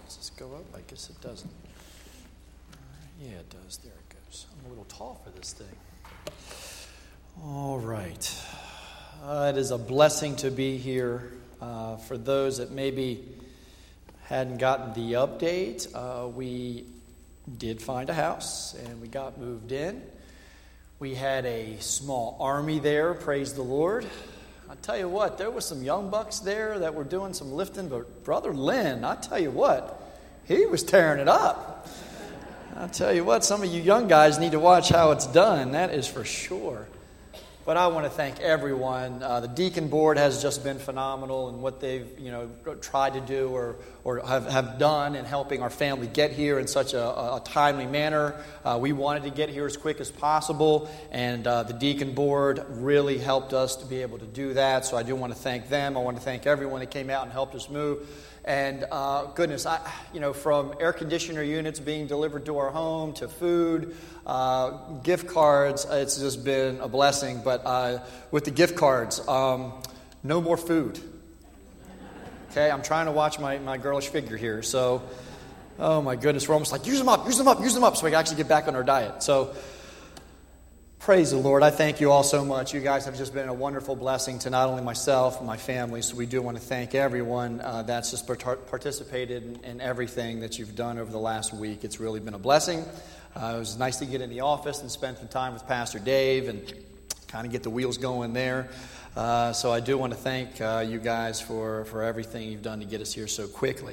Does this go up? I guess it doesn't. Yeah, it does. There it goes. I'm a little tall for this thing. All right. It is a blessing to be here. For those that maybe hadn't gotten the update, we did find a house and we got moved in. We had a small army there, praise the Lord. I tell you what, there were some young bucks there that were doing some lifting, but Brother Lynn, I tell you what, he was tearing it up. I tell you what, some of you young guys need to watch how it's done, that is for sure. But I want to thank everyone. The deacon board has just been phenomenal in what they've, tried to do or have done in helping our family get here in such a timely manner. We wanted to get here as quick as possible, and the deacon board really helped us to be able to do that. So I do want to thank them. I want to thank everyone that came out and helped us move. And goodness, from air conditioner units being delivered to our home to food, gift cards, it's just been a blessing. But with the gift cards, no more food. Okay, I'm trying to watch my girlish figure here. So, oh my goodness, we're almost like, use them up, so we can actually get back on our diet. So, praise the Lord. I thank you all so much. You guys have just been a wonderful blessing to not only myself and my family, so we do want to thank everyone that's just participated in everything that you've done over the last week. It's really been a blessing. It was nice to get in the office and spend some time with Pastor Dave and kind of get the wheels going there. So I do want to thank you guys for everything you've done to get us here so quickly.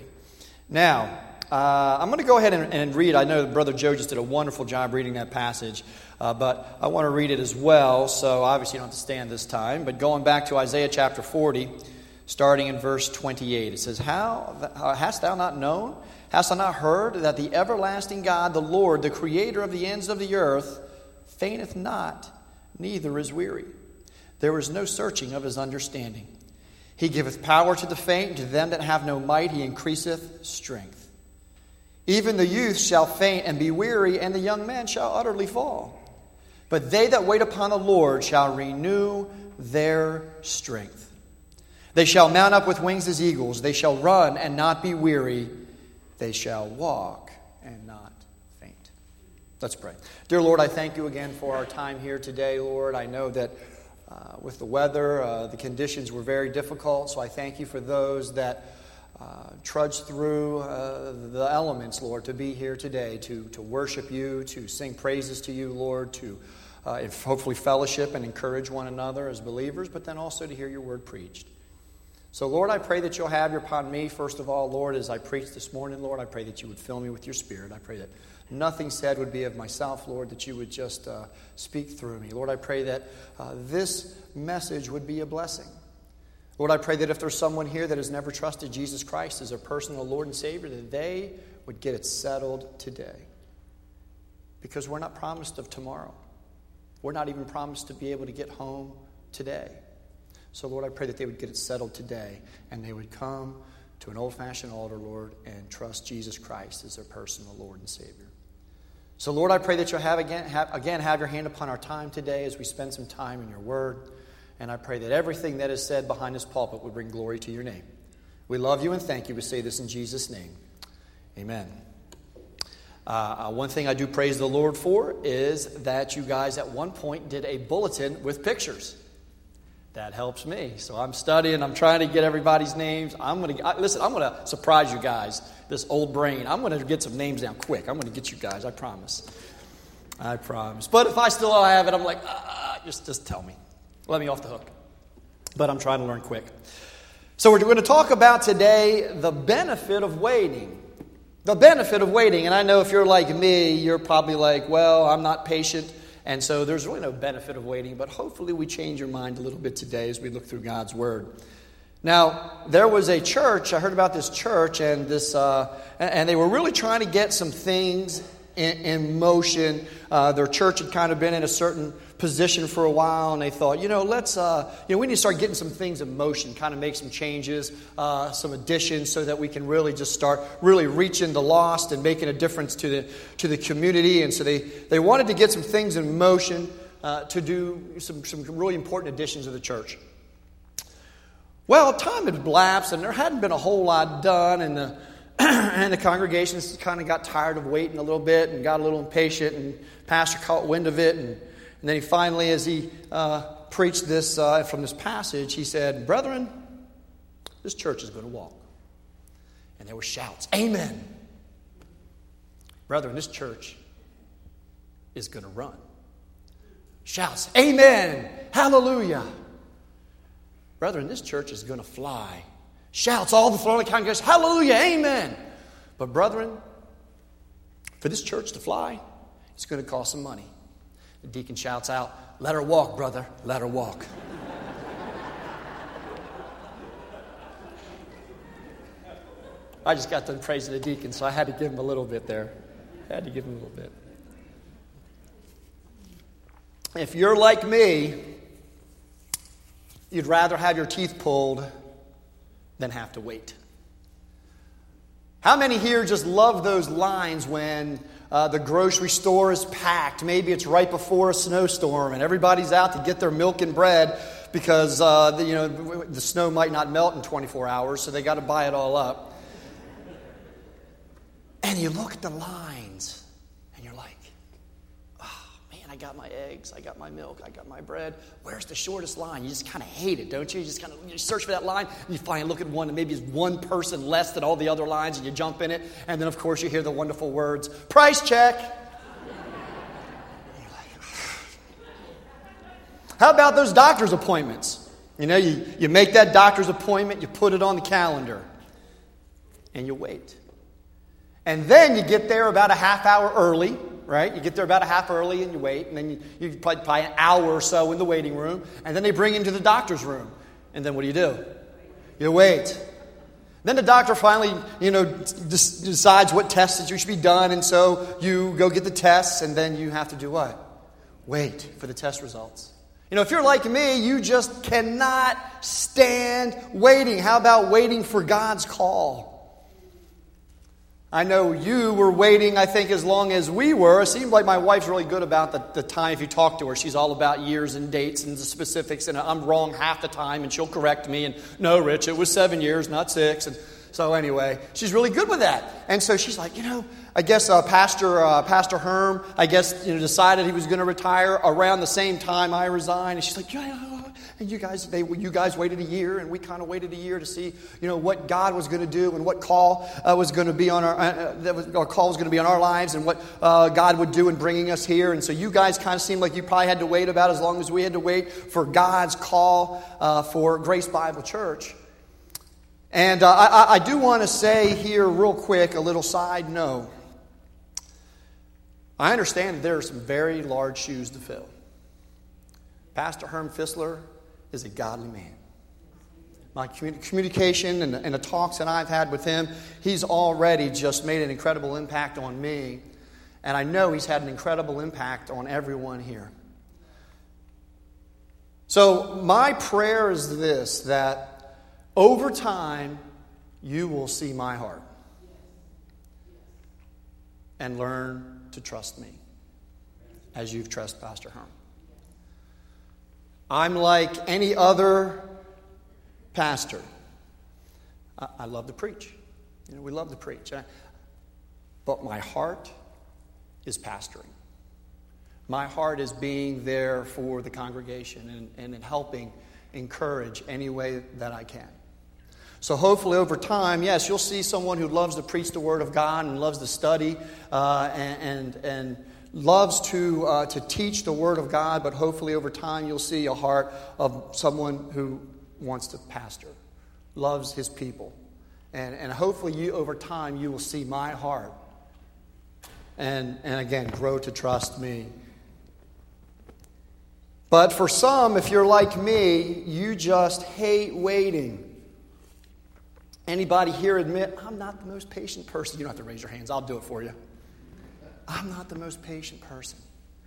Now, I'm going to go ahead and read. I know that Brother Joe just did a wonderful job reading that passage, but I want to read it as well, so obviously you don't have to stand this time. But going back to Isaiah chapter 40, starting in verse 28, it says, Hast thou not known? Hast thou not heard that the everlasting God, the Lord, the creator of the ends of the earth, fainteth not, neither is weary? There is no searching of his understanding. He giveth power to the faint, and to them that have no might he increaseth strength. Even the youth shall faint and be weary, and the young men shall utterly fall. But they that wait upon the Lord shall renew their strength. They shall mount up with wings as eagles. They shall run and not be weary. They shall walk and not faint. Let's pray. Dear Lord, I thank you again for our time here today, Lord. I know that with the weather, the conditions were very difficult, so I thank you for those that trudge through the elements, Lord, to be here today, to worship you, to sing praises to you, Lord, to hopefully fellowship and encourage one another as believers, but then also to hear your word preached. So, Lord, I pray that you'll have upon me, first of all, Lord, as I preach this morning, Lord, I pray that you would fill me with your Spirit. I pray that nothing said would be of myself, Lord, that you would just speak through me. Lord, I pray that this message would be a blessing. Lord, I pray that if there's someone here that has never trusted Jesus Christ as a personal Lord and Savior, that they would get it settled today. Because we're not promised of tomorrow. We're not even promised to be able to get home today. So, Lord, I pray that they would get it settled today, and they would come to an old-fashioned altar, Lord, and trust Jesus Christ as their personal Lord and Savior. So, Lord, I pray that you'll have your hand upon our time today as we spend some time in your word. And I pray that everything that is said behind this pulpit would bring glory to your name. We love you and thank you. We say this in Jesus' name. Amen. One thing I do praise the Lord for is that you guys at one point did a bulletin with pictures. That helps me. So I'm studying. I'm trying to get everybody's names. I'm going to surprise you guys, this old brain. I'm going to get some names down quick. I'm going to get you guys. I promise. But if I still don't have it, I'm like, just tell me. Let me off the hook. But I'm trying to learn quick. So we're going to talk about today the benefit of waiting. The benefit of waiting. And I know if you're like me, you're probably like, well, I'm not patient. And so there's really no benefit of waiting. But hopefully we change your mind a little bit today as we look through God's Word. Now, there was a church. I heard about this church. And they were really trying to get some things in motion. Their church had kind of been in a certain position for a while, and they thought, we need to start getting some things in motion, kind of make some changes, some additions, so that we can really just start really reaching the lost and making a difference to the community. And so they wanted to get some things in motion to do some really important additions to the church. Well, time had lapsed, and there hadn't been a whole lot done, and And the congregation kind of got tired of waiting a little bit and got a little impatient, and pastor caught wind of it, and then he finally, as he preached this from this passage, he said, "Brethren, this church is going to walk." And there were shouts, "Amen." "Brethren, this church is going to run." Shouts, "Amen, hallelujah." "Brethren, this church is going to fly." Shouts all the throne of the congregation, "Hallelujah, amen." "But brethren, for this church to fly, it's going to cost some money." The deacon shouts out, "Let her walk, brother, let her walk." I just got done praising the deacon, so I had to give him a little bit there. If you're like me, you'd rather have your teeth pulled than have to wait. How many here just love those lines when the grocery store is packed? Maybe it's right before a snowstorm and everybody's out to get their milk and bread because the snow might not melt in 24 hours, so they got to buy it all up. And you look at the lines and you're like, "Oh man, I got my eggs, I got my milk, I got my bread. Where's the shortest line?" You just kind of hate it, don't you? You search for that line, and you finally look at one, and maybe it's one person less than all the other lines, and you jump in it, and then of course you hear the wonderful words, "Price check." You're like, how about those doctor's appointments? You make that doctor's appointment, you put it on the calendar, and you wait. And then you get there about a half hour early, right? You get there about a half early and you wait, and then you probably an hour or so in the waiting room, and then they bring you into the doctor's room. And then what do? You wait. Then the doctor finally, decides what tests that you should be done, and so you go get the tests, and then you have to do what? Wait for the test results. If you're like me, you just cannot stand waiting. How about waiting for God's call? I know you were waiting, I think, as long as we were. It seems like my wife's really good about the time. If you talk to her, she's all about years and dates and the specifics, and I'm wrong half the time, and she'll correct me, and "No, Rich, it was 7 years, not 6. And so anyway, she's really good with that. And so she's like, I guess Pastor Herm, decided he was going to retire around the same time I resigned. And she's like, and you guys waited a year, and we kind of waited a year to see, what God was going to do and what call was going to be on our call was going to be on our lives, and what God would do in bringing us here. And so you guys kind of seemed like you probably had to wait about as long as we had to wait for God's call for Grace Bible Church. And I do want to say here real quick a little side note. I understand that there are some very large shoes to fill. Pastor Herm Fissler is a godly man. My communication and the talks that I've had with him, he's already just made an incredible impact on me. And I know he's had an incredible impact on everyone here. So my prayer is this, that over time you will see my heart and learn to trust me as you've trusted Pastor Herm. I'm like any other pastor. I love to preach. We love to preach. But my heart is pastoring. My heart is being there for the congregation and in helping encourage any way that I can. So hopefully over time, yes, you'll see someone who loves to preach the Word of God and loves to study and loves to teach the Word of God, but hopefully over time you'll see a heart of someone who wants to pastor, loves his people. And hopefully over time you will see my heart and again, grow to trust me. But for some, if you're like me, you just hate waiting. Anybody here admit, I'm not the most patient person? You don't have to raise your hands. I'll do it for you. I'm not the most patient person.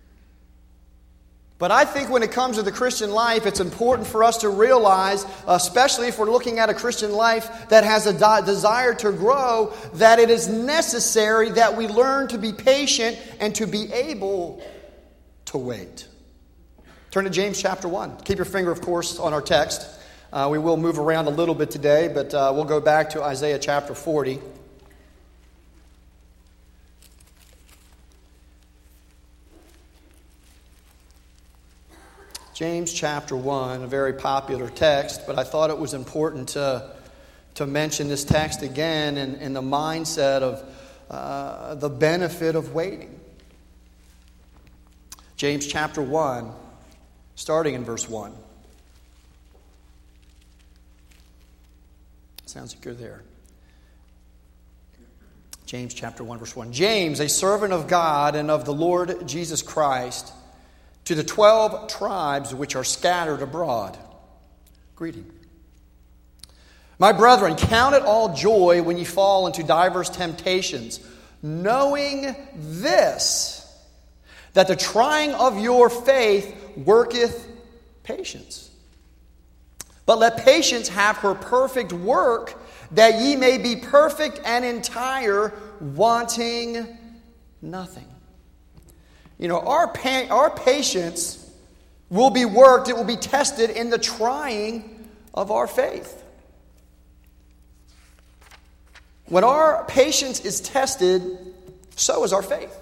But I think when it comes to the Christian life, it's important for us to realize, especially if we're looking at a Christian life that has a desire to grow, that it is necessary that we learn to be patient and to be able to wait. Turn to James chapter 1. Keep your finger, of course, on our text. We will move around a little bit today, but we'll go back to Isaiah chapter 40. James chapter 1, a very popular text, but I thought it was important to mention this text again in the mindset of the benefit of waiting. James chapter 1, starting in verse 1. Sounds like you're there. James chapter 1, verse 1. James, a servant of God and of the Lord Jesus Christ, to the 12 tribes which are scattered abroad, greeting. My brethren, count it all joy when ye fall into divers temptations, knowing this, that the trying of your faith worketh patience. But let patience have her perfect work, that ye may be perfect and entire, wanting nothing. You know, our patience will be worked, it will be tested in the trying of our faith. When our patience is tested, so is our faith.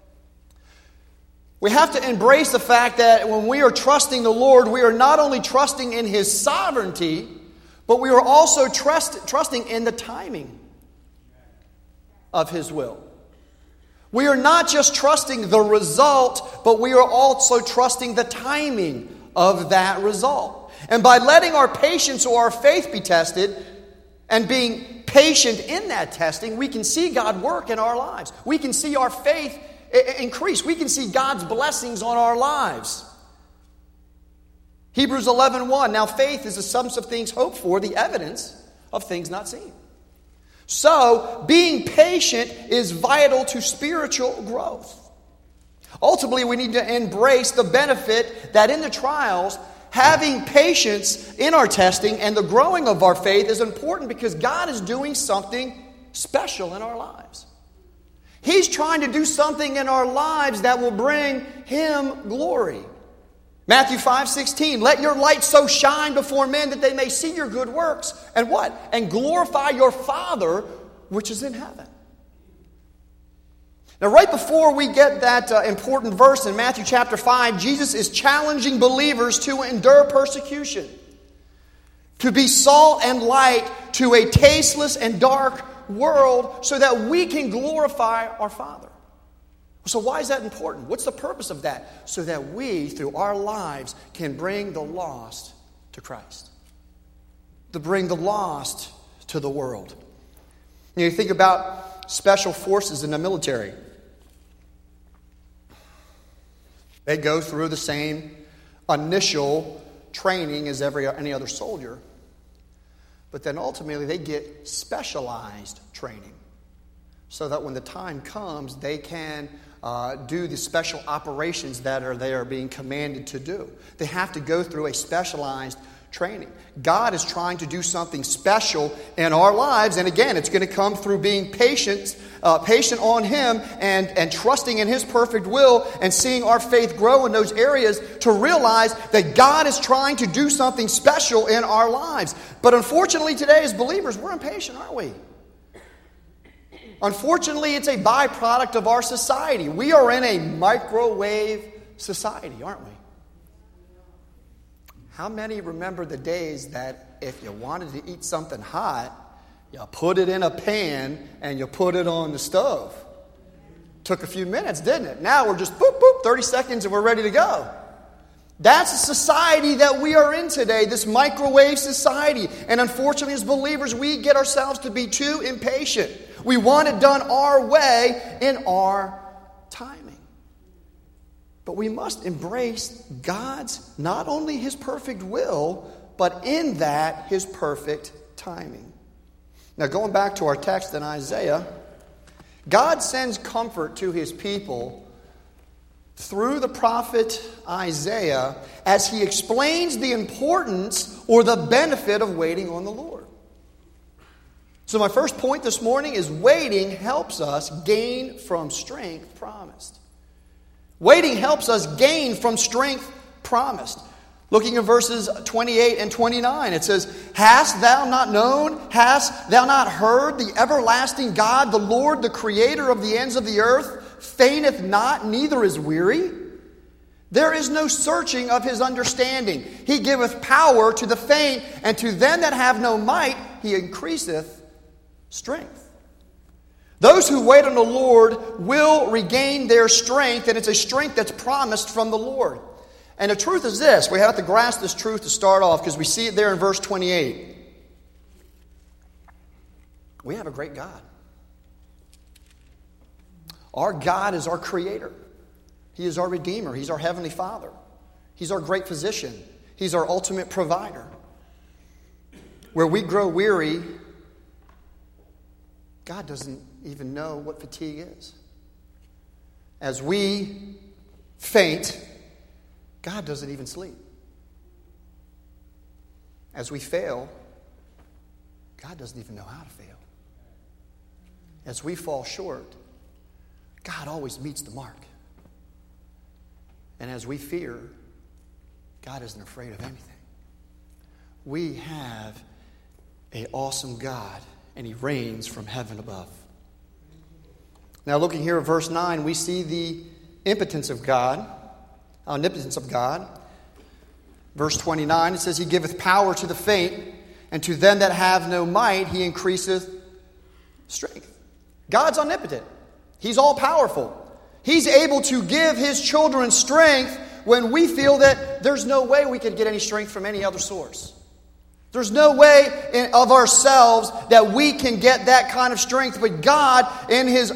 We have to embrace the fact that when we are trusting the Lord, we are not only trusting in His sovereignty, but we are also trusting in the timing of His will. We are not just trusting the result, but we are also trusting the timing of that result. And by letting our patience or our faith be tested and being patient in that testing, we can see God work in our lives. We can see our faith increase. We can see God's blessings on our lives. Hebrews 11:1. Now faith is the substance of things hoped for, the evidence of things not seen. So, being patient is vital to spiritual growth. Ultimately, we need to embrace the benefit that in the trials, having patience in our testing and the growing of our faith is important because God is doing something special in our lives. He's trying to do something in our lives that will bring Him glory. Matthew 5:16, let your light so shine before men that they may see your good works. And what? And glorify your Father which is in heaven. Now, right before we get that important verse in Matthew chapter 5, Jesus is challenging believers to endure persecution, to be salt and light to a tasteless and dark world so that we can glorify our Father. So why is that important? What's the purpose of that? So that we, through our lives, can bring the lost to Christ. To bring the lost to the world. You think about special forces in the military. They go through the same initial training as any other soldier. But then ultimately they get specialized training. So that when the time comes, they can do the special operations that they are being commanded to do. They have to go through a specialized training. God is trying to do something special in our lives, and again, it's going to come through being patient on Him and trusting in His perfect will and seeing our faith grow in those areas to realize that God is trying to do something special in our lives. But unfortunately today as believers, we're impatient, aren't we? Unfortunately, it's a byproduct of our society. We are in a microwave society, aren't we? How many remember the days that if you wanted to eat something hot, you put it in a pan and you put it on the stove? Took a few minutes, didn't it? Now we're just boop, boop, 30 seconds and we're ready to go. That's the society that we are in today, this microwave society. And unfortunately, as believers, we get ourselves to be too impatient. We want it done our way in our timing. But we must embrace God's, not only His perfect will, but in that, His perfect timing. Now, going back to our text in Isaiah, God sends comfort to His people through the prophet Isaiah as he explains the importance or the benefit of waiting on the Lord. So my first point this morning is waiting helps us gain from strength promised. Waiting helps us gain from strength promised. Looking at verses 28 and 29, it says, Hast thou not known, hast thou not heard, the everlasting God, the Lord, the creator of the ends of the earth, fainteth not, neither is weary. There is no searching of his understanding. He giveth power to the faint, and to them that have no might, he increaseth strength. Those who wait on the Lord will regain their strength, and it's a strength that's promised from the Lord. And the truth is this. We have to grasp this truth to start off, because we see it there in verse 28. We have a great God. Our God is our Creator. He is our Redeemer. He's our Heavenly Father. He's our great physician. He's our ultimate provider. Where we grow weary, God doesn't even know what fatigue is. As we faint, God doesn't even sleep. As we fail, God doesn't even know how to fail. As we fall short, God always meets the mark. And as we fear, God isn't afraid of anything. We have an awesome God, and He reigns from heaven above. Now, looking here at verse 9, we see the impotence of God, omnipotence of God. Verse 29, it says, He giveth power to the faint, and to them that have no might, He increaseth strength. God's omnipotent. He's all-powerful. He's able to give His children strength when we feel that there's no way we could get any strength from any other source. There's no way of ourselves that we can get that kind of strength. But God, in His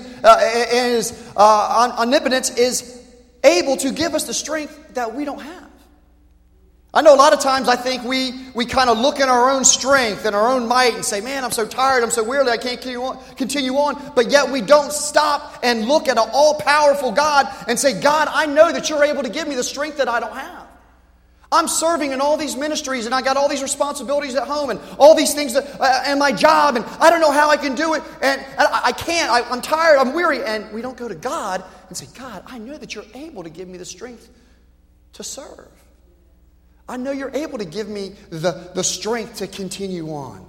omnipotence, is able to give us the strength that we don't have. I know a lot of times I think we kind of look at our own strength and our own might and say, man, I'm so tired, I'm so weary, I can't continue on. But yet we don't stop and look at an all-powerful God and say, God, I know that you're able to give me the strength that I don't have. I'm serving in all these ministries, and I got all these responsibilities at home and all these things and my job, and I don't know how I can do it, and I can't. I'm tired, I'm weary. And we don't go to God and say, God, I know that you're able to give me the strength to serve. I know you're able to give me the strength to continue on.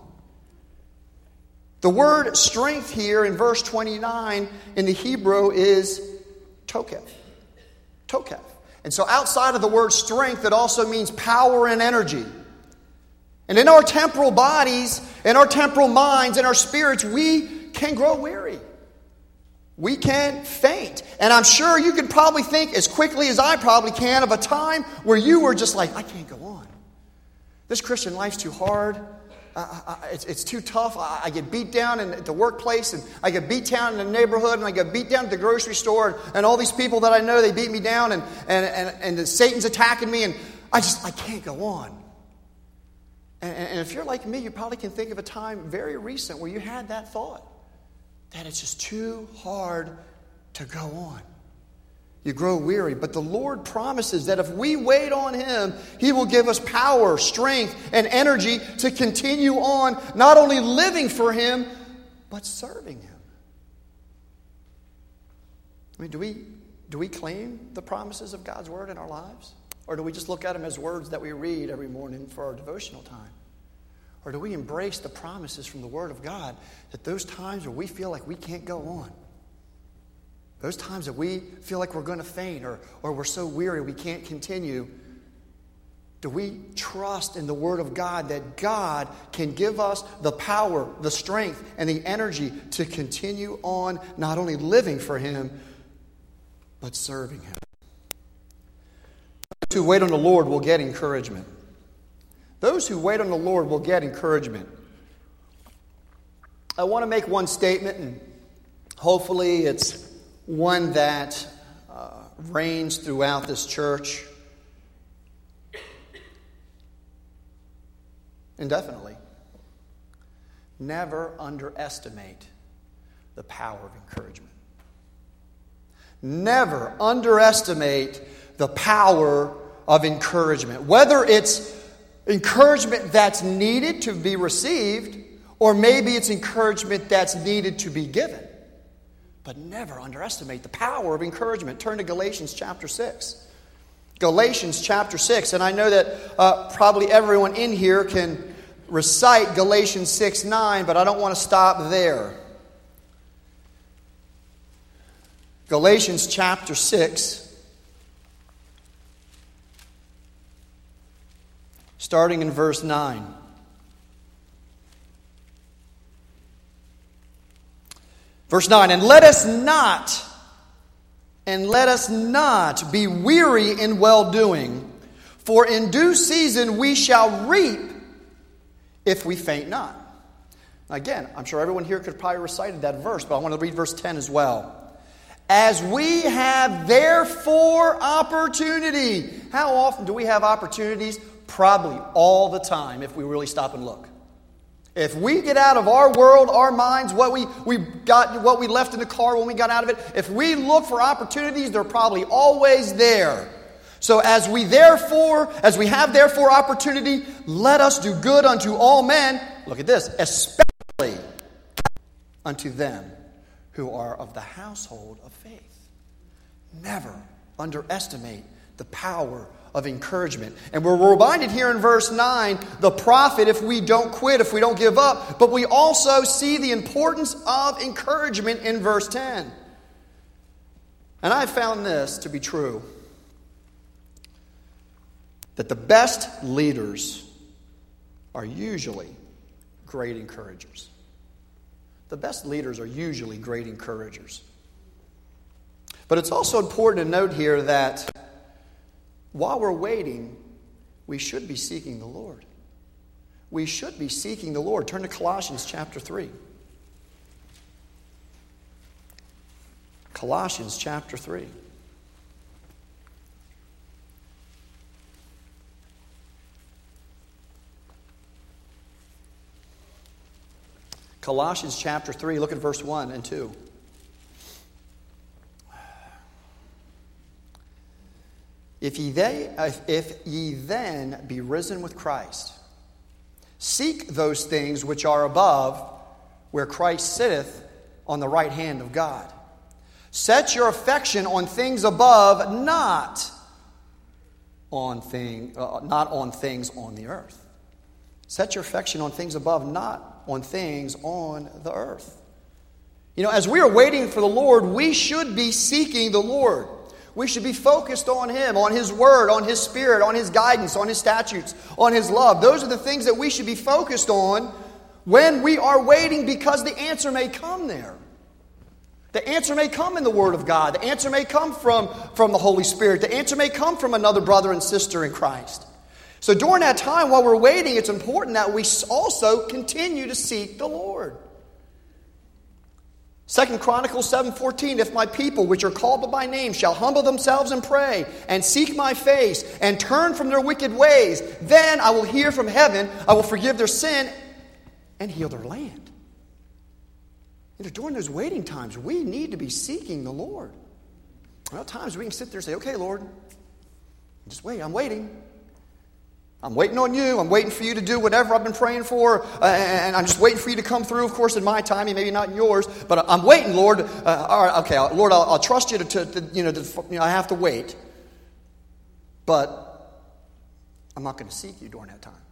The word strength here in verse 29 in the Hebrew is toketh. Toketh. And so outside of the word strength, it also means power and energy. And in our temporal bodies, in our temporal minds, in our spirits, we can grow weary. We can faint. And I'm sure you could probably think as quickly as I probably can of a time where you were just like, I can't go on. This Christian life's too hard. It's too tough. I get beat down at the workplace, and I get beat down in the neighborhood, and I get beat down at the grocery store, and all these people that I know, they beat me down, and Satan's attacking me, and I can't go on. And if you're like me, you probably can think of a time very recent where you had that thought, that it's just too hard to go on. You grow weary. But the Lord promises that if we wait on Him, He will give us power, strength, and energy to continue on, not only living for Him, but serving Him. I mean, do we claim the promises of God's Word in our lives? Or do we just look at them as words that we read every morning for our devotional time? Or do we embrace the promises from the Word of God that those times where we feel like we can't go on, those times that we feel like we're going to faint or we're so weary we can't continue, do we trust in the Word of God that God can give us the power, the strength, and the energy to continue on not only living for Him, but serving Him? Those who wait on the Lord will get encouragement. Those who wait on the Lord will get encouragement. I want to make one statement, and hopefully it's one that reigns throughout this church indefinitely. Never underestimate the power of encouragement. Never underestimate the power of encouragement. Whether it's encouragement that's needed to be received, or maybe it's encouragement that's needed to be given. But never underestimate the power of encouragement. Turn to Galatians chapter 6. Galatians chapter 6. And I know that probably everyone in here can recite Galatians 6:9, but I don't want to stop there. Galatians chapter 6. starting in verse 9. Verse 9, and let us not be weary in well-doing, for in due season we shall reap if we faint not. Again, I'm sure everyone here could probably recited that verse, but I want to read verse 10 as well. As we have therefore opportunity. How often do we have opportunities? Probably all the time if we really stop and look. If we get out of our world, our minds, what we left in the car when we got out of it, if we look for opportunities, they're probably always there. So as we have therefore opportunity, let us do good unto all men. Look at this, especially unto them who are of the household of faith. Never underestimate the power of encouragement. And we're reminded here in verse 9, the prophet, if we don't quit, if we don't give up, but we also see the importance of encouragement in verse 10. And I found this to be true, that the best leaders are usually great encouragers. The best leaders are usually great encouragers. But it's also important to note here that while we're waiting, we should be seeking the Lord. We should be seeking the Lord. Turn to Colossians chapter 3. Colossians chapter 3. Colossians chapter 3, look at verse 1 and 2. If ye then be risen with Christ, seek those things which are above, where Christ sitteth on the right hand of God. Set your affection on things above, not on things on the earth. Set your affection on things above, not on things on the earth. You know, as we are waiting for the Lord, we should be seeking the Lord. We should be focused on Him, on His Word, on His Spirit, on His guidance, on His statutes, on His love. Those are the things that we should be focused on when we are waiting, because the answer may come there. The answer may come in the Word of God. The answer may come from the Holy Spirit. The answer may come from another brother and sister in Christ. So during that time, while we're waiting, it's important that we also continue to seek the Lord. 2 Chronicles 7:14, if my people, which are called by my name, shall humble themselves and pray, and seek my face, and turn from their wicked ways, then I will hear from heaven, I will forgive their sin, and heal their land. You know, during those waiting times, we need to be seeking the Lord. Well, times we can sit there and say, okay, Lord, just wait, I'm waiting. I'm waiting on you. I'm waiting for you to do whatever I've been praying for. And I'm just waiting for you to come through, of course, in my timing, maybe not in yours. But I'm waiting, Lord. All right, okay, Lord, I'll trust you I have to wait. But I'm not going to seek you during that time.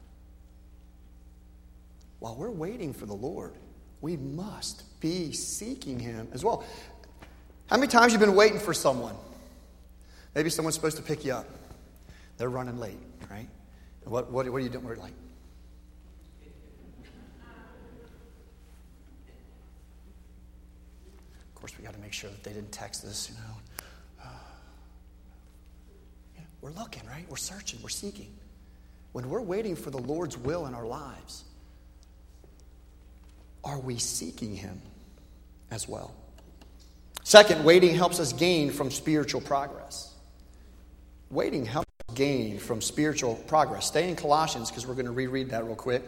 While we're waiting for the Lord, we must be seeking Him as well. How many times have you been waiting for someone? Maybe someone's supposed to pick you up. They're running late, right? What are you doing? We're like, of course, we got to make sure that they didn't text us, we're looking, right? We're searching, we're seeking. When we're waiting for the Lord's will in our lives, are we seeking Him as well? Second, waiting helps us gain from spiritual progress. Waiting helps us gain from spiritual progress. Stay in Colossians because we're going to reread that real quick.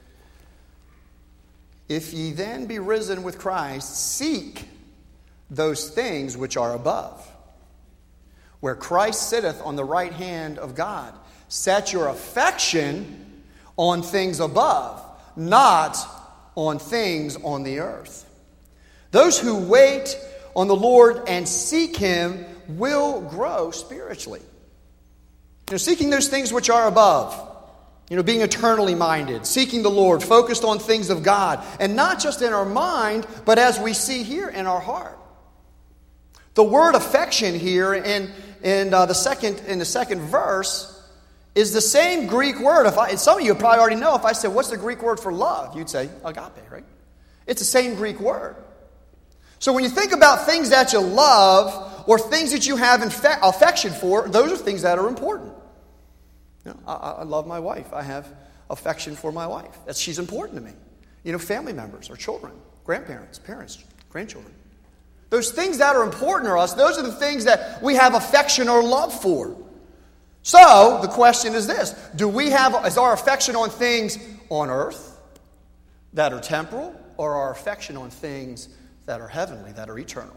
If ye then be risen with Christ, seek those things which are above, where Christ sitteth on the right hand of God. Set your affection on things above, not on things on the earth. Those who wait on the Lord and seek Him will grow spiritually. Seeking those things which are above. Being eternally minded, seeking the Lord, focused on things of God. And not just in our mind, but as we see here, in our heart. The word affection here in the second verse is the same Greek word. Some of you probably already know, if I said, what's the Greek word for love? You'd say agape, right? It's the same Greek word. So when you think about things that you love or things that you have affection for, those are things that are important. You know, I love my wife. I have affection for my wife. She's important to me. You know, family members or children, grandparents, parents, grandchildren. Those things that are important to us, those are the things that we have affection or love for. So the question is this: is our affection on things on earth that are temporal, or our affection on things that are heavenly, that are eternal?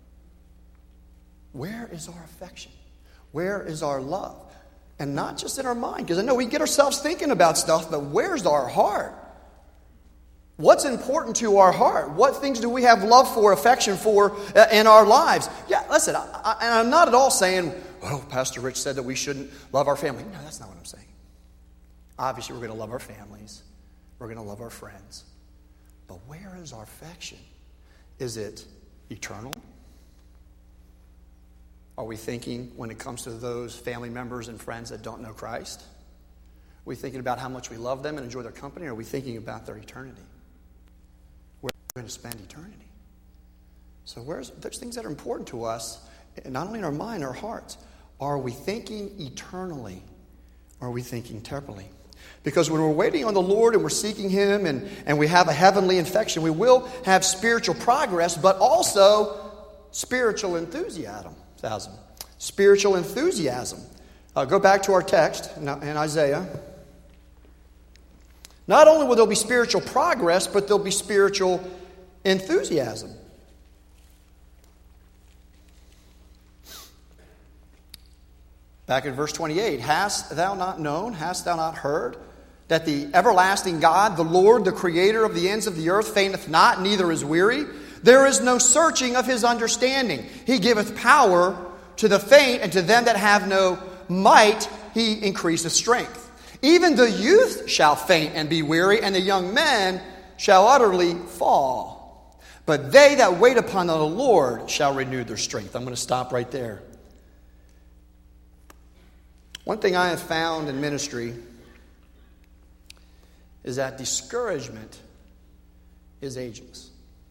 Where is our affection? Where is our love? And not just in our mind, because I know we get ourselves thinking about stuff, but where's our heart? What's important to our heart? What things do we have love for, affection for in our lives? Yeah, listen, I'm not at all saying, well, Pastor Rich said that we shouldn't love our family. No, that's not what I'm saying. Obviously, we're going to love our families. We're going to love our friends. But where is our affection? Is it eternal? Are we thinking, when it comes to those family members and friends that don't know Christ, are we thinking about how much we love them and enjoy their company, or are we thinking about their eternity? Where we're going to spend eternity? So there's things that are important to us, not only in our mind, our hearts. Are we thinking eternally, or are we thinking temporally? Because when we're waiting on the Lord and we're seeking Him and we have a heavenly affection, we will have spiritual progress, but also spiritual enthusiasm. Spiritual enthusiasm. Go back to our text in Isaiah. Not only will there be spiritual progress, but there'll be spiritual enthusiasm. Back in verse 28, hast thou not known, hast thou not heard, that the everlasting God, the Lord, the creator of the ends of the earth, fainteth not, neither is weary? There is no searching of His understanding. He giveth power to the faint, and to them that have no might He increaseth strength. Even the youth shall faint and be weary, and the young men shall utterly fall. But they that wait upon the Lord shall renew their strength. I'm going to stop right there. One thing I have found in ministry is that discouragement is ageless.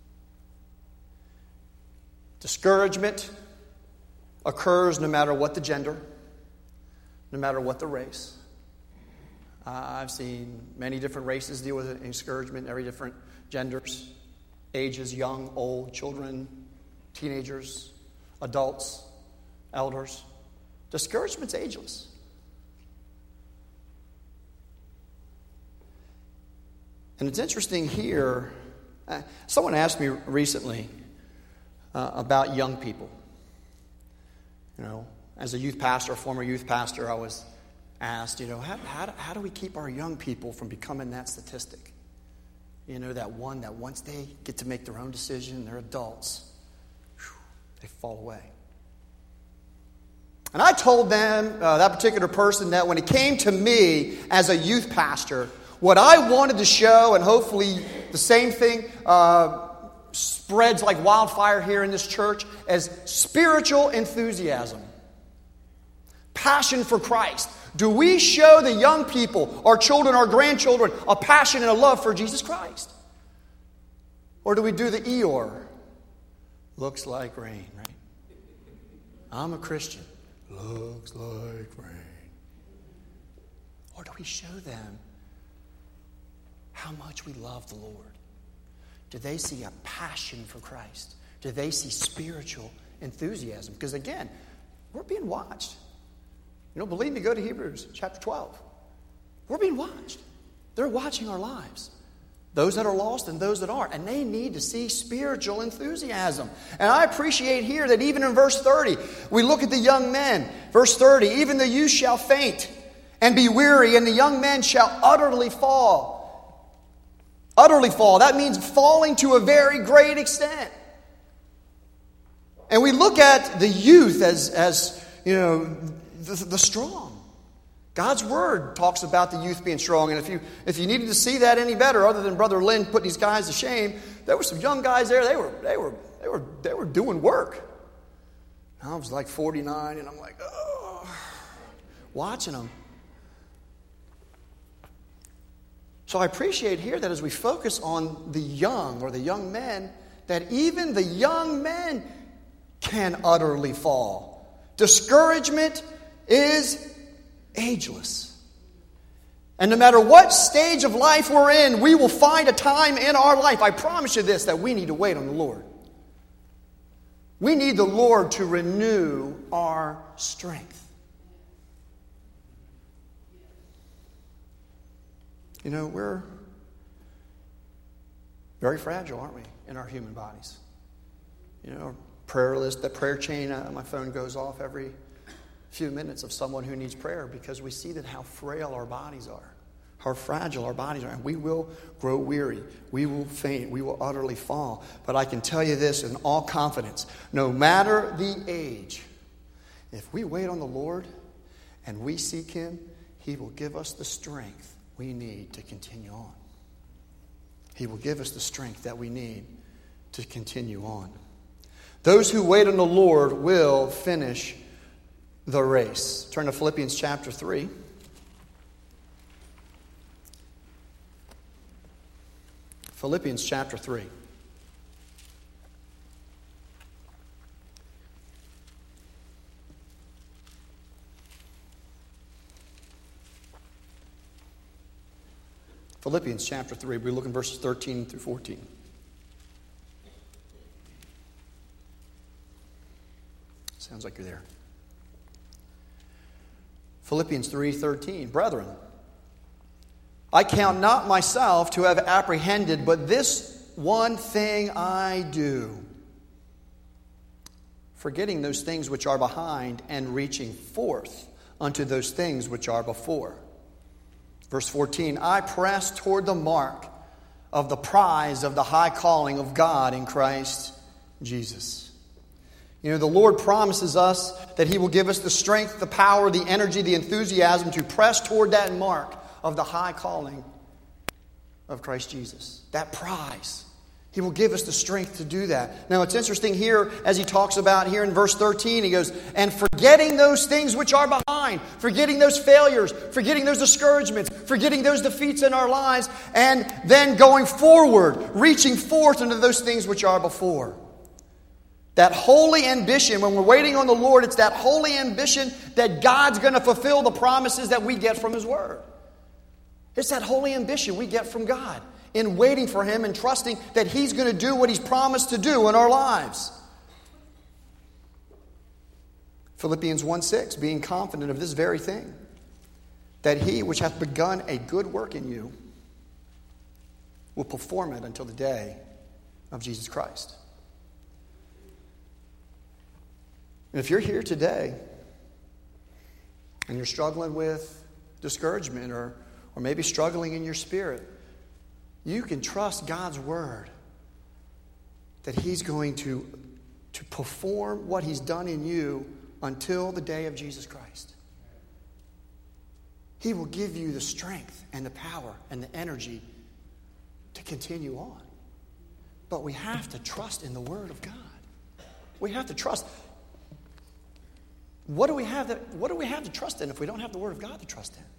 Discouragement occurs no matter what the gender, no matter what the race. I've seen many different races deal with discouragement, every different genders, ages, young, old, children, teenagers, adults, elders. Discouragement's ageless. And it's interesting here, someone asked me recently about young people. You know, as a youth pastor, a former youth pastor, I was asked, you know, how do we keep our young people from becoming that statistic? You know, that one that once they get to make their own decision, they're adults, they fall away. And I told them, that particular person, that when it came to me as a youth pastor, what I wanted to show, and hopefully the same thing spreads like wildfire here in this church, as spiritual enthusiasm. Passion for Christ. Do we show the young people, our children, our grandchildren, a passion and a love for Jesus Christ? Or do we do the Eeyore? Looks like rain, right? I'm a Christian. Looks like rain. Or do we show them how much we love the Lord? Do they see a passion for Christ? Do they see spiritual enthusiasm? Because again, we're being watched. You don't believe me? Go to Hebrews chapter 12. We're being watched. They're watching our lives. Those that are lost and those that aren't. And they need to see spiritual enthusiasm. And I appreciate here that even in verse 30, we look at the young men. Verse 30, even the youth shall faint and be weary, and the young men shall utterly fall. Utterly fall. That means falling to a very great extent. And we look at the youth as you know, the strong. God's Word talks about the youth being strong. And if you needed to see that any better, other than Brother Lynn putting these guys to shame, there were some young guys there. They were doing work. I was like 49, and I'm like, oh, watching them. So I appreciate here that as we focus on the young or the young men, that even the young men can utterly fall. Discouragement is ageless. And no matter what stage of life we're in, we will find a time in our life, I promise you this, that we need to wait on the Lord. We need the Lord to renew our strength. You know, we're very fragile, aren't we, in our human bodies? You know, prayer list, that prayer chain on my phone goes off every few minutes of someone who needs prayer because we see that how frail our bodies are, how fragile our bodies are. And we will grow weary. We will faint. We will utterly fall. But I can tell you this in all confidence, no matter the age, if we wait on the Lord and we seek Him, He will give us the strength we need to continue on. He will give us the strength that we need to continue on. Those who wait on the Lord will finish the race. Turn to Philippians chapter 3. Philippians chapter 3. Philippians chapter 3, we look in verses 13 through 14. Sounds like you're there. Philippians 3:13. Brethren, I count not myself to have apprehended, but this one thing I do, forgetting those things which are behind and reaching forth unto those things which are before. Verse 14, I press toward the mark of the prize of the high calling of God in Christ Jesus. You know, the Lord promises us that He will give us the strength, the power, the energy, the enthusiasm to press toward that mark of the high calling of Christ Jesus. That prize. He will give us the strength to do that. Now, it's interesting here as he talks about here in verse 13. He goes, and forgetting those things which are behind, forgetting those failures, forgetting those discouragements, forgetting those defeats in our lives, and then going forward, reaching forth into those things which are before. That holy ambition, when we're waiting on the Lord, it's that holy ambition that God's going to fulfill the promises that we get from His Word. It's that holy ambition we get from God in waiting for Him and trusting that He's going to do what He's promised to do in our lives. Philippians 1:6, being confident of this very thing, that He which hath begun a good work in you will perform it until the day of Jesus Christ. And if you're here today and you're struggling with discouragement or maybe struggling in your spirit, you can trust God's Word that He's going to perform what He's done in you until the day of Jesus Christ. He will give you the strength and the power and the energy to continue on. But we have to trust in the Word of God. We have to trust. What do we have to trust in if we don't have the Word of God to trust in?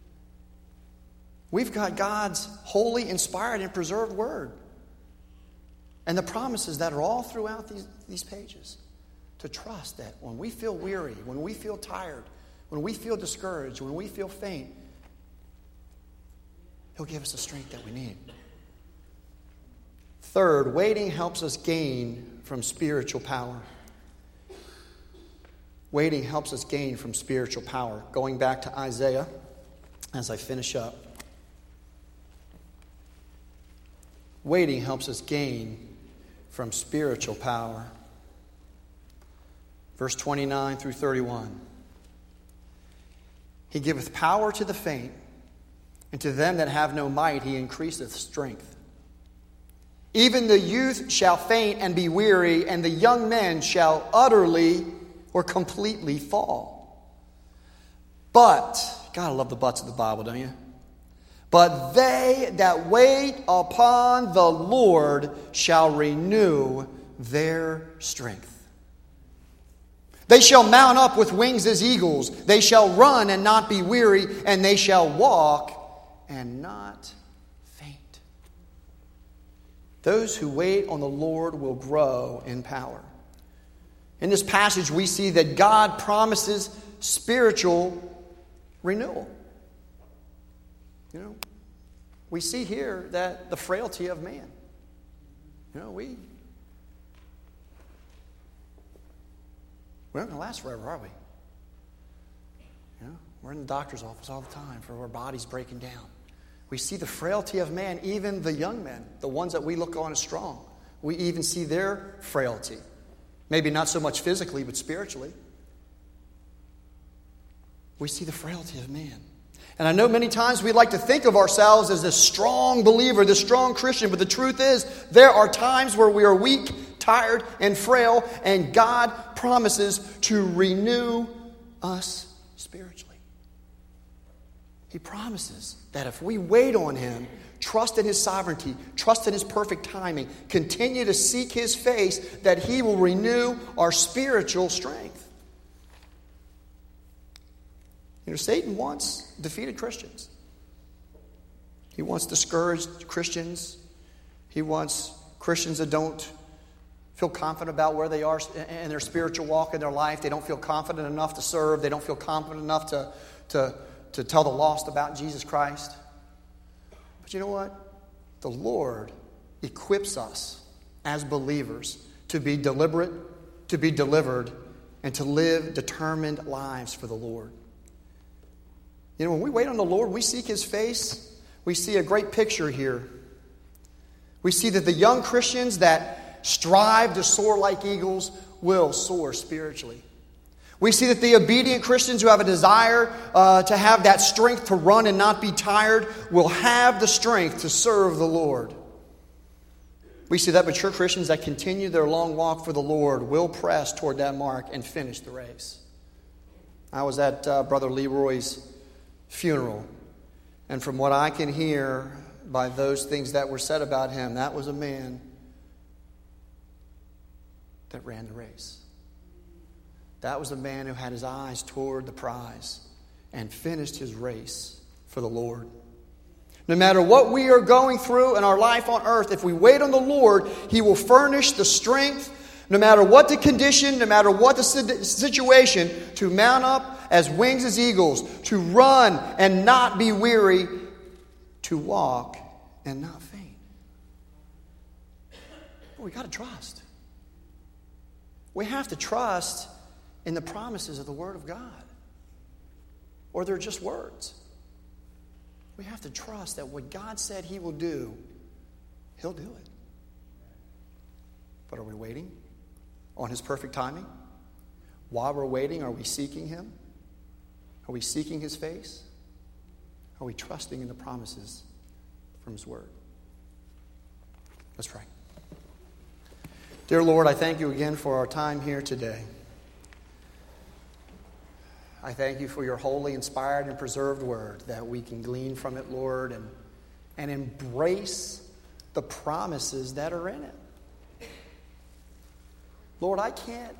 We've got God's holy, inspired, and preserved Word. And the promises that are all throughout these pages. To trust that when we feel weary, when we feel tired, when we feel discouraged, when we feel faint, He'll give us the strength that we need. Third, waiting helps us gain from spiritual power. Waiting helps us gain from spiritual power. Going back to Isaiah as I finish up. Waiting helps us gain from spiritual power. Verse 29 through 31. He giveth power to the faint, and to them that have no might He increaseth strength. Even the youth shall faint and be weary, and the young men shall utterly or completely fall. But, God, I love the buts of the Bible, don't you? But they that wait upon the Lord shall renew their strength. They shall mount up with wings as eagles. They shall run and not be weary, and they shall walk and not Those who wait on the Lord will grow in power. In this passage, we see that God promises spiritual renewal. We see here that the frailty of man. We aren't going to last forever, are we? We're in the doctor's office all the time for our bodies breaking down. We see the frailty of man, even the young men, the ones that we look on as strong. We even see their frailty. Maybe not so much physically, but spiritually. We see the frailty of man. And I know many times we like to think of ourselves as this strong believer, this strong Christian, but the truth is there are times where we are weak, tired, and frail, and God promises to renew us spiritually. He promises that if we wait on Him, trust in His sovereignty, trust in His perfect timing, continue to seek His face, that He will renew our spiritual strength. Satan wants defeated Christians. He wants discouraged Christians. He wants Christians that don't feel confident about where they are in their spiritual walk in their life. They don't feel confident enough to serve. They don't feel confident enough to tell the lost about Jesus Christ. But you know what? The Lord equips us as believers to be deliberate, to be delivered, and to live determined lives for the Lord. When we wait on the Lord, we seek His face, we see a great picture here. We see that the young Christians that strive to soar like eagles will soar spiritually. We see that the obedient Christians who have a desire to have that strength to run and not be tired will have the strength to serve the Lord. We see that mature Christians that continue their long walk for the Lord will press toward that mark and finish the race. I was at Brother Leroy's funeral, and from what I can hear by those things that were said about him, that was a man that ran the race. That was a man who had his eyes toward the prize and finished his race for the Lord. No matter what we are going through in our life on earth, if we wait on the Lord, He will furnish the strength, no matter what the condition, no matter what the situation, to mount up as wings as eagles, to run and not be weary, to walk and not faint. But we got to trust. We have to trust in the promises of the Word of God. Or they're just words. We have to trust that what God said He will do, He'll do it. But are we waiting on His perfect timing? While we're waiting, are we seeking Him? Are we seeking His face? Are we trusting in the promises from His Word? Let's pray. Dear Lord, I thank You again for our time here today. I thank You for Your holy, inspired, and preserved Word, that we can glean from it, Lord, and embrace the promises that are in it. Lord, I can't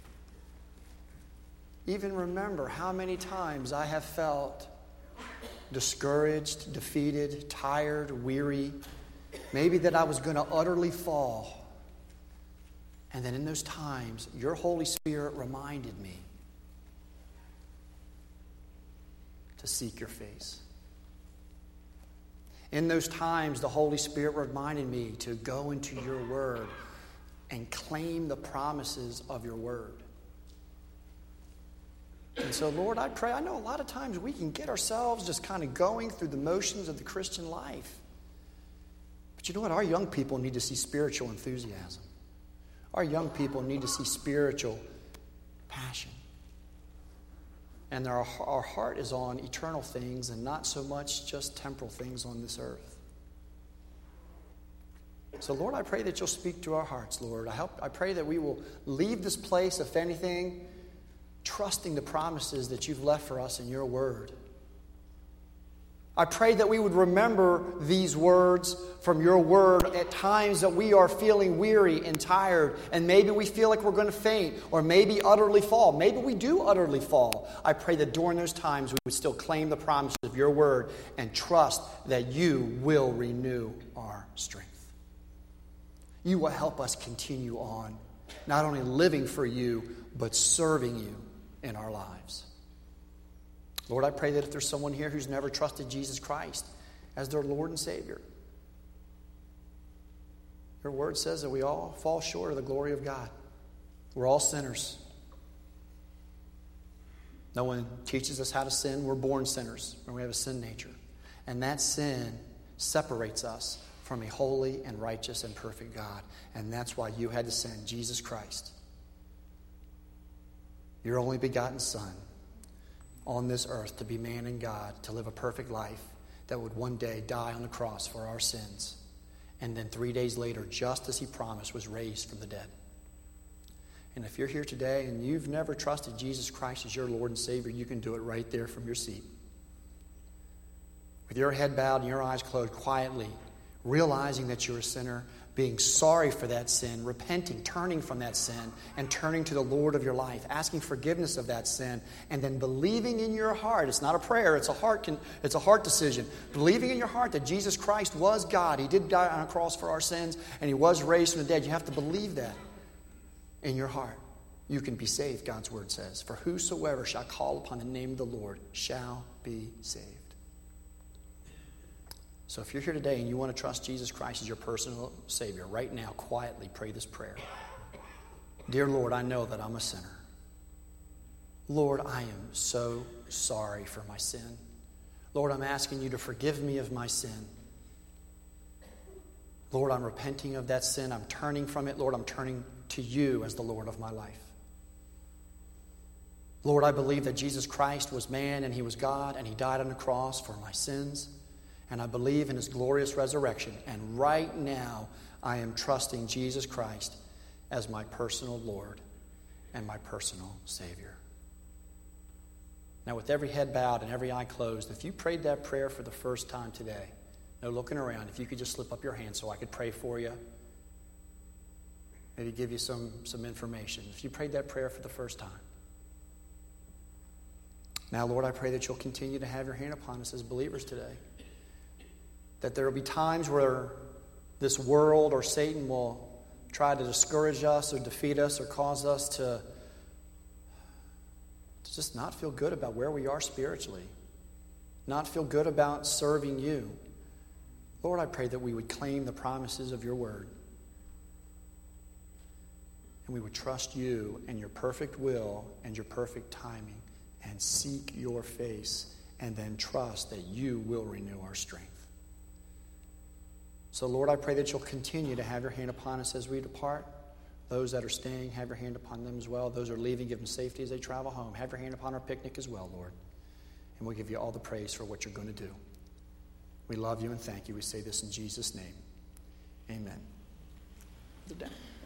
even remember how many times I have felt discouraged, defeated, tired, weary, maybe that I was going to utterly fall. And then in those times, Your Holy Spirit reminded me to seek Your face. In those times, the Holy Spirit reminded me to go into Your Word and claim the promises of Your Word. And so, Lord, I pray, I know a lot of times we can get ourselves just kind of going through the motions of the Christian life. But you know what? Our young people need to see spiritual enthusiasm. Our young people need to see spiritual passion. And our heart is on eternal things and not so much just temporal things on this earth. So, Lord, I pray that You'll speak to our hearts, Lord. I pray that we will leave this place, if anything, trusting the promises that You've left for us in Your Word. I pray that we would remember these words from Your Word at times that we are feeling weary and tired, and maybe we feel like we're going to faint, or maybe utterly fall. Maybe we do utterly fall. I pray that during those times we would still claim the promises of Your Word and trust that You will renew our strength. you will help us continue on, not only living for you, but serving you in our lives. Lord, I pray that if there's someone here who's never trusted Jesus Christ as their Lord and Savior, your word says that we all fall short of the glory of God. We're all sinners. No one teaches us how to sin. We're born sinners when we have a sin nature. And that sin separates us from a holy and righteous and perfect God. And that's why you had to send Jesus Christ, your only begotten Son, on this earth to be man and God, to live a perfect life that would one day die on the cross for our sins. And then 3 days later, just as he promised, was raised from the dead. And if you're here today and you've never trusted Jesus Christ as your Lord and Savior, you can do it right there from your seat. With your head bowed and your eyes closed, quietly, realizing that you're a sinner, being sorry for that sin, repenting, turning from that sin, and turning to the Lord of your life, asking forgiveness of that sin, and then believing in your heart. It's not a prayer, it's a heart decision. Believing in your heart that Jesus Christ was God. He did die on a cross for our sins, and he was raised from the dead. You have to believe that in your heart. You can be saved, God's word says. For whosoever shall call upon the name of the Lord shall be saved. So if you're here today and you want to trust Jesus Christ as your personal Savior, right now, quietly pray this prayer. Dear Lord, I know that I'm a sinner. Lord, I am so sorry for my sin. Lord, I'm asking you to forgive me of my sin. Lord, I'm repenting of that sin. I'm turning from it. Lord, I'm turning to you as the Lord of my life. Lord, I believe that Jesus Christ was man and he was God and he died on the cross for my sins. And I believe in his glorious resurrection. And right now, I am trusting Jesus Christ as my personal Lord and my personal Savior. Now, with every head bowed and every eye closed, if you prayed that prayer for the first time today, no looking around, if you could just slip up your hand so I could pray for you, maybe give you some information. If you prayed that prayer for the first time. Now, Lord, I pray that you'll continue to have your hand upon us as believers today. That there will be times where this world or Satan will try to discourage us or defeat us or cause us to just not feel good about where we are spiritually, not feel good about serving you. Lord, I pray that we would claim the promises of your word and we would trust you and your perfect will and your perfect timing and seek your face and then trust that you will renew our strength. So, Lord, I pray that you'll continue to have your hand upon us as we depart. Those that are staying, have your hand upon them as well. Those who are leaving, give them safety as they travel home. Have your hand upon our picnic as well, Lord. And we'll give you all the praise for what you're going to do. We love you and thank you. We say this in Jesus' name. Amen.